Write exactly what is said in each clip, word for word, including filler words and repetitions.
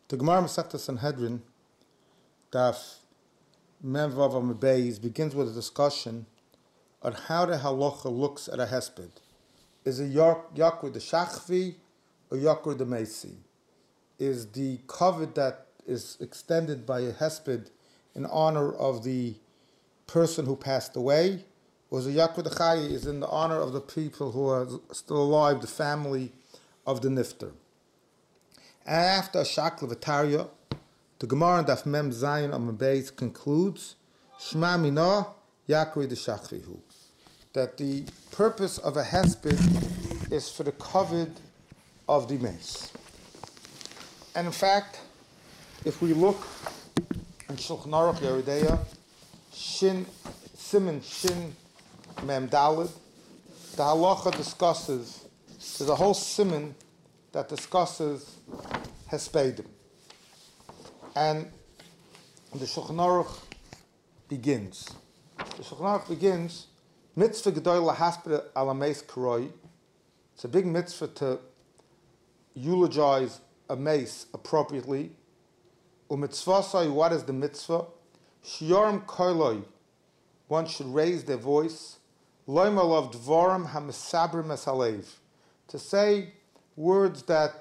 The Gemara Masechta Sanhedrin, Daf Mem Vav Amud Beis, begins with a discussion on how the halacha looks at a hesped. Is it yakur the shachvi or yakur the meisi? Is the covet that is extended by a hesped in honor of the person who passed away, or is it yakur the chayi is in the honor of the people who are still alive, the family of the nifter? And after a shakla v'tarya, the Gemara in Daf Mem Zayin Amud Beis concludes, Shema Mina Yakri de Shachrihu, that the purpose of a hesped is for the covet of the mace. And in fact, if we look in Shulchan Aruch Yeridea, Shin Siman Shin Mem Daled, the halacha discusses, there's a whole siman that discusses hespedim. And the Shulchan Aruch begins. The Shulchan Aruch begins, mitzvah gedolah hasped ala meis karoi. It's a big mitzvah to eulogize a mace appropriately. Umitzvasai, what is the mitzvah? Shiyorim koiloi, one should raise their voice. Loimal of dvarim hamisabrim es halev, to say words that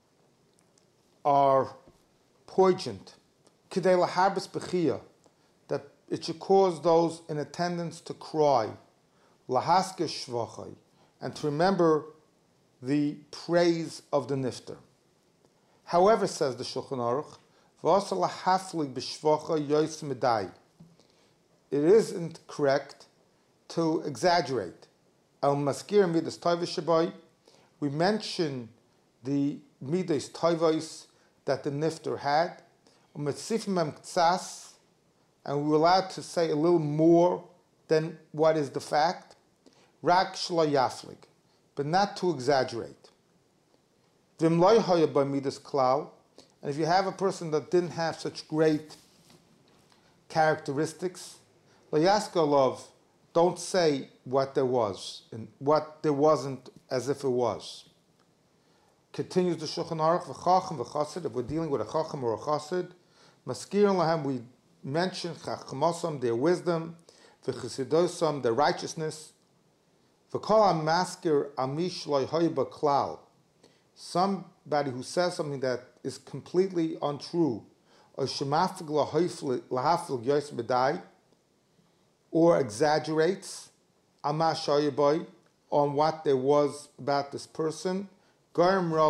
are poignant, kidei laharbis bechia, that it should cause those in attendance to cry, lahaske shvachai, and to remember the praise of the nifter. However, says the Shulchan Aruch, v'asa lahafli b'shvacha yois medai, it isn't correct to exaggerate. Al maskir midas tayvus shabai, we mention the midas tayvus that the nifter had, and we were allowed to say a little more than what is the fact, rak shlo yaflig, but not to exaggerate. And if you have a person that didn't have such great characteristics, love, don't say what there was and what there wasn't as if it was. Continues the Shulchan Aruch, v'chacham v'chasid, if we're dealing with a chacham or a chasid, maskirin lahem, we mention chachmosam, their wisdom, v'chesidosam, their righteousness, v'kol ha'maskir amish lo hoiba klal, somebody who says something that is completely untrue, or shemafig lahaflig yos bedai, or exaggerates amash hoiboy on what there was about this person, so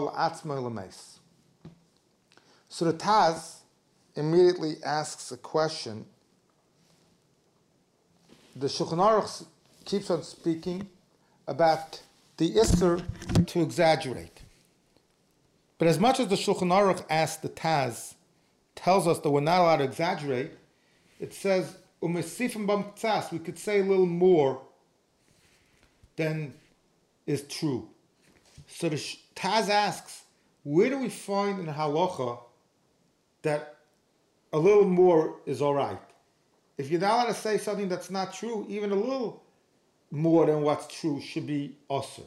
the Taz immediately asks a question. The Shulchan Aruch keeps on speaking about the Isser to exaggerate. But as much as the Shulchan Aruch asks the Taz, tells us that we're not allowed to exaggerate, it says, Umesifim bam tzas, we could say a little more than is true. So the Taz asks, where do we find in the halacha that a little more is all right? If you're not allowed to say something that's not true, even a little more than what's true should be also.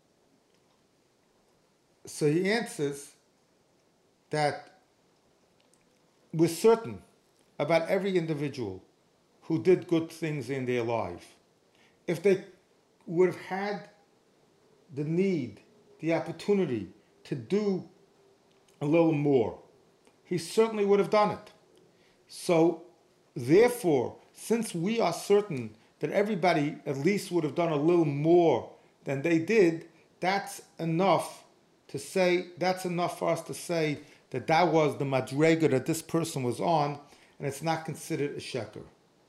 So he answers that we're certain about every individual who did good things in their life. If they would have had the need, the opportunity to do a little more, he certainly would have done it. So, therefore, since we are certain that everybody at least would have done a little more than they did, that's enough to say, that's enough for us to say that that was the madrega that this person was on, and it's not considered a sheker.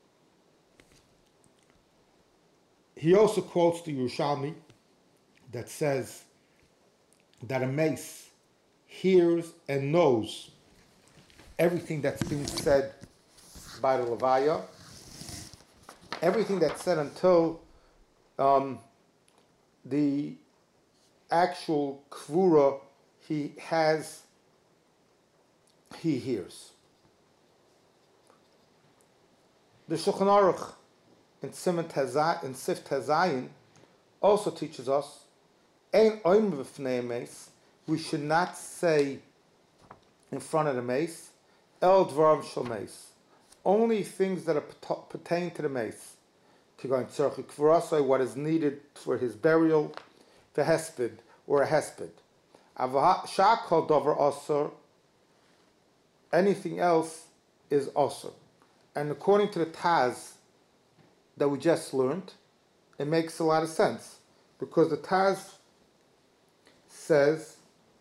He also quotes the Yerushalmi that says that a mace hears and knows everything that's being said by the Levaya, everything that's said until um, the actual kvura he has, he hears. The Shulchan Aruch in Siman Tezai, in Sif Tezayin also teaches us, we should not say in front of the mace. El dvarim shel mace. Only things that are pertain to the mace. Kigon tzarchi kvarasai, what is needed for his burial, the hesped, or a hesped. Shakol dover osur, anything else is osur. And according to the Taz that we just learned, it makes a lot of sense. Because the Taz says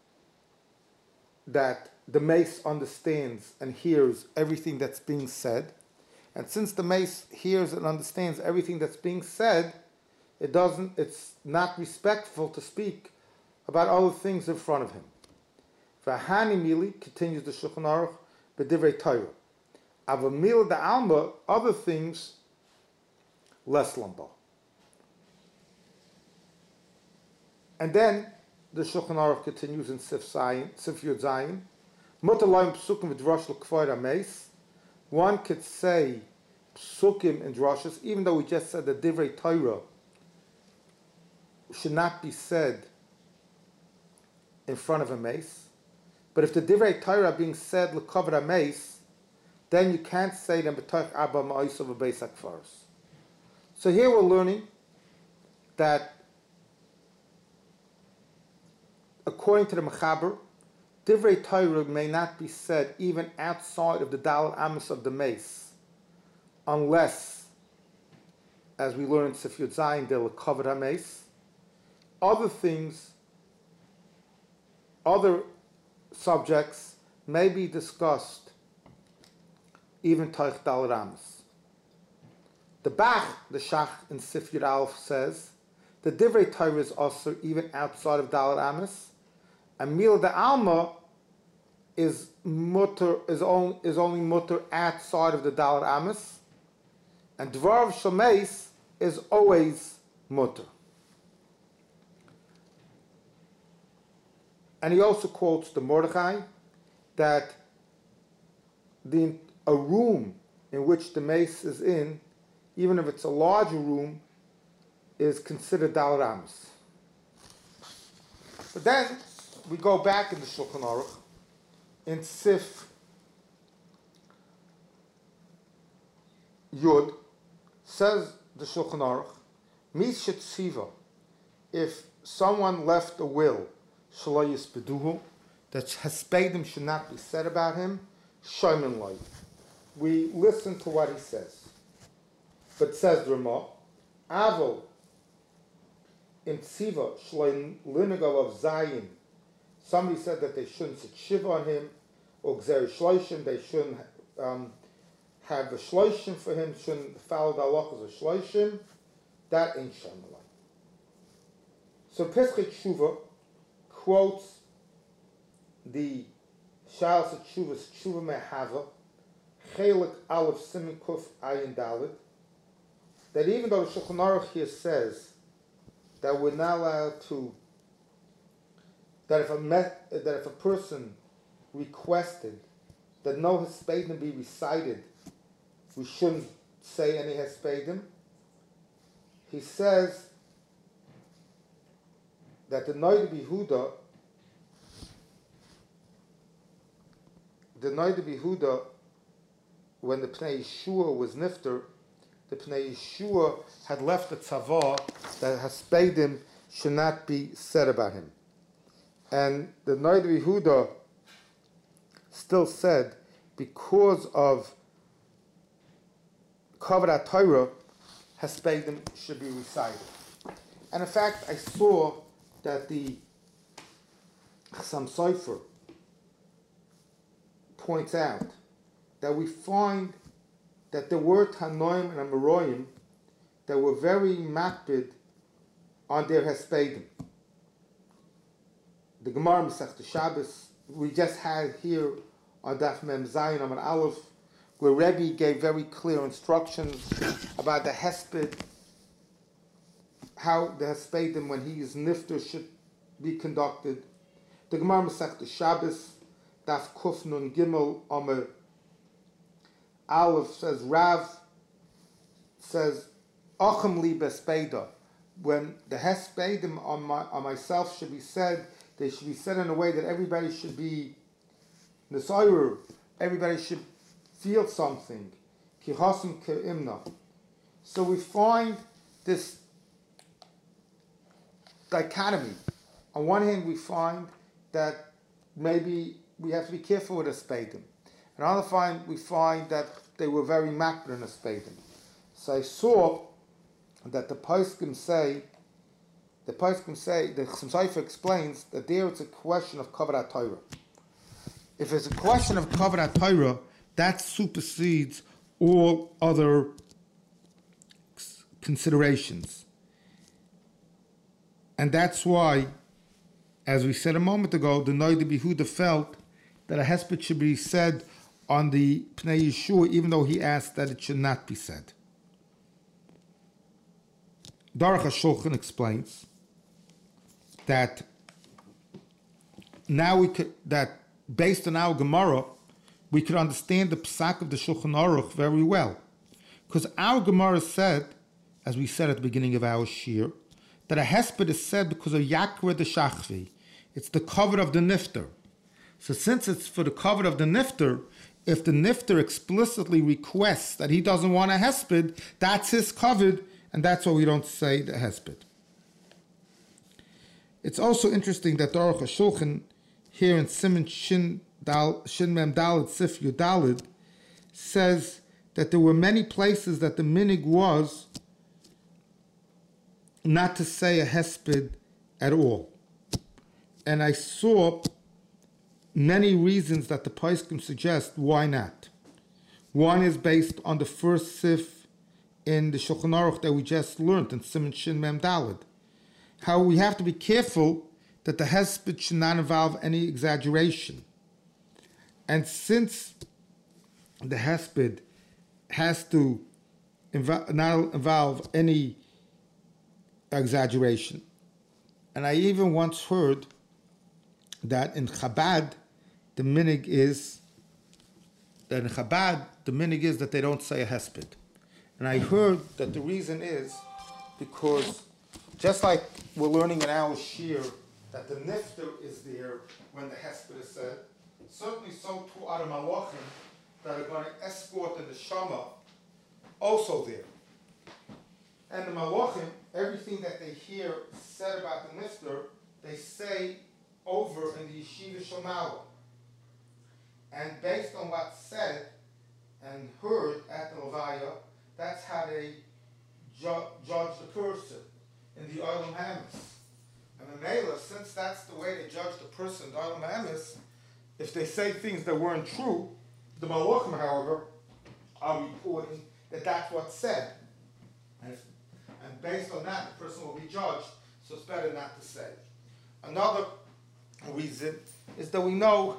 that the mace understands and hears everything that's being said. And since the mace hears and understands everything that's being said, it doesn't, it's not respectful to speak about other things in front of him. V'hani mili, continues the Shulchan Aruch, b'divrei Torah. Avamil the alma, other things, less lamba. And then the Shulchan Aruch continues in Sif Zayin, Sif Yud Zayin. Mutalayim psukim v'drash l'kvoid ha-meis. One could say psukim and drushes, even though we just said that divrei Torah should not be said in front of a mace. But if the divrei Torah are being said l'kvoid ha-meis, then you can't say them b'toich abba ma'osav v'beis hakfaros. So here we're learning that according to the Mechaber, divrei Torah may not be said even outside of the Daled Amos of the mace, unless, as we learn in Sif Yud Zayin, they'll cover the mace. Other things, other subjects may be discussed even Toich Daled Amos. The Bach, the Shach in Sif Yud Aleph says, the divrei Torah is also even outside of Daled Amos. And Mil de Alma is mutter is only is only mutter outside of the Daled Amos, and Dvar Shemeis is always mutter. And he also quotes the Mordechai that the a room in which the mace is in, even if it's a larger room, is considered Daled Amos. But then we go back in the Shulchan Aruch, in Sif Yud, says the Shulchan Aruch, Mis Shetziva, if someone left a will, Shelo Yispeduhu, that Hespedim should not be said about him, Shoyman Loi. We listen to what he says. But says the Ramah, Avol, in Tziva, Shlo Linigal of Zayin, somebody said that they shouldn't sit shiva on him, or Gzer Shloishim, they shouldn't um, have a Shloishim for him, shouldn't follow the halachas of Shloishim. That ain't Shamalai. So Pesach Tshuva quotes the Shalas Tshuva's Tshuva Mehava, Chelik Aleph Simin Kuf Ayin Dalet, that even though the Shulchan Aruch here says that we're not allowed to, that if a met, that if a person requested that no Hespedim be recited, we shouldn't say any Hespedim. He says that the Noid Behuda, the Noid Behuda, when the Pnei Yeshua was nifter, the Pnei Yeshua had left the tzavah that Hespedim should not be said about him. And the Noid Yehuda still said, because of Kavod HaTorah, Hespedim should be recited. And in fact, I saw that the Chassam Sofer points out that we find that there were Tanoim and Amoraim that were very makpid on their Hespedim. The Gemara Masechta Shabbos, we just had here on Daf Mem Zayin Amar Aleph, where Rebbe gave very clear instructions about the Hesped, how the Hespedim, when he is nifter, should be conducted. The Gemara Masechta Shabbos, Daf Kuf Nun Gimel Amar Aleph says, Rav says, Ochem li bespeda, when the Hespedim on, my, on myself should be said, they should be said in a way that everybody should be The Soyer, everybody should feel something. Ki chasam ke'imna. So we find this dichotomy. On one hand, we find that maybe we have to be careful with a spadim. And on the other hand, we find that they were very makbid in a spadim. So I saw that the poskim say, the poskim say, the Chassam Sofer explains that there it's a question of kavod Torah. If it's a question of kavod Torah, that supersedes all other considerations. And that's why, as we said a moment ago, the Noida Behuda felt that a hesped should be said on the Pnei Yeshua, even though he asked that it should not be said. Daruch HaShulchan explains that now we could, that based on our Gemara, we could understand the psak of the Shulchan Aruch very well. Because our Gemara said, as we said at the beginning of our shir, that a hesped is said because of Yakra the Shachvi. It's the cover of the nifter. So since it's for the cover of the nifter, if the nifter explicitly requests that he doesn't want a hesped, that's his covered, and that's why we don't say the hesped. It's also interesting that Daruch HaShulchan here in Siman Shin Dal Shin Mem Daled Sif Yudalid says that there were many places that the minig was not to say a hesped at all. And I saw many reasons that the poskim suggest why not. One is based on the first sif in the Shulchan Aruch that we just learned in Siman Shin Mem Daled. How we have to be careful that the hesped should not involve any exaggeration. And since the hesped has to inv- not involve any exaggeration, and I even once heard that in Chabad, the minig is, that in Chabad, the minig is that they don't say a hesped. And I heard that the reason is because just like we're learning in our shir that the nifter is there when the hesped is said, certainly so too are the malachim that are going to escort in the shama also there. And the malachim, everything that they hear said about the nifter, they say over in the yeshiva shomawa. And based on what's said and heard at the levaya, that's how they ju- judge the person in the Olam Hamas. And the Mela, since that's the way they judge the person in the Olam Hamas, if they say things that weren't true, the Malachim, however, are reporting that that's what's said. And, if, and based on that, the person will be judged, so it's better not to say. Another reason is that we know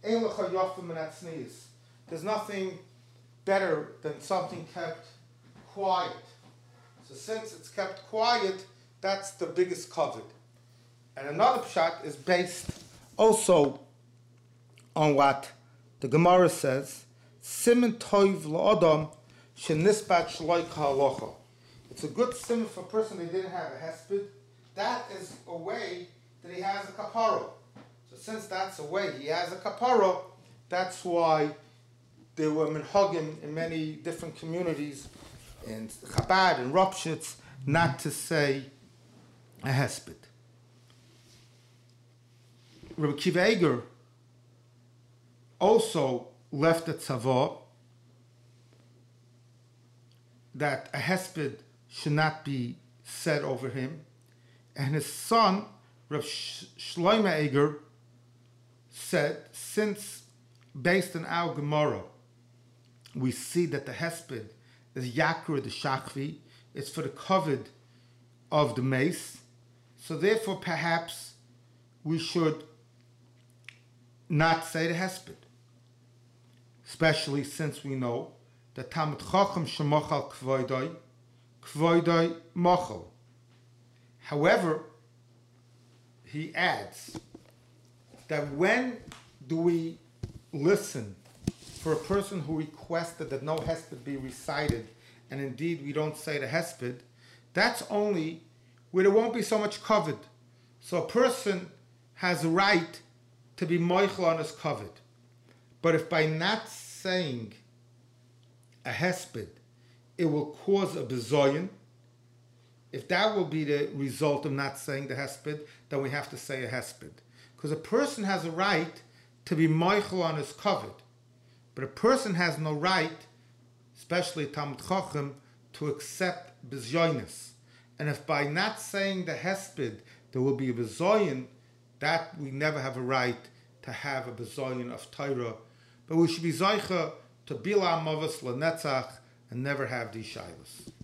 there's nothing better than something kept quiet. So since it's kept quiet, that's the biggest covet. And another pshat is based also on what the Gemara says, Siman toiv la'adam shenisbat shloik ha'alocha. It's a good simon for a person that didn't have a hesped. That is a way that he has a kapara. So since that's a way he has a kapara, that's why there were minhagim in many different communities, in Chabad and Ropshitz, not to say a hesped. Rabbi Kiva Eger also left a tzavah that a hesped should not be said over him, and his son, Rav Shlomo Eger, said, since based on our Gemara, we see that the hesped is yakra the shachvi, it's for the kavod of the mace, so therefore perhaps we should not say the hesped, especially since we know that Talmid Chacham shemachal kvoidai, kvoidai machal. However, he adds that when do we listen for a person who requested that no hesped be recited, and indeed we don't say the hesped, that's only where there won't be so much kavod. So a person has a right to be moichel on his kavod. But if by not saying a hesped, it will cause a bezoyan, if that will be the result of not saying the hesped, then we have to say a hesped. Because a person has a right to be moichel on his covet, but a person has no right, especially Talmud Chacham, to accept bezoynus. And if by not saying the hesped there will be a bezoyan, that we never have a right to have a bezoyan of Torah, but we should be zoicha to bila mavas lenetzach and never have these shilas.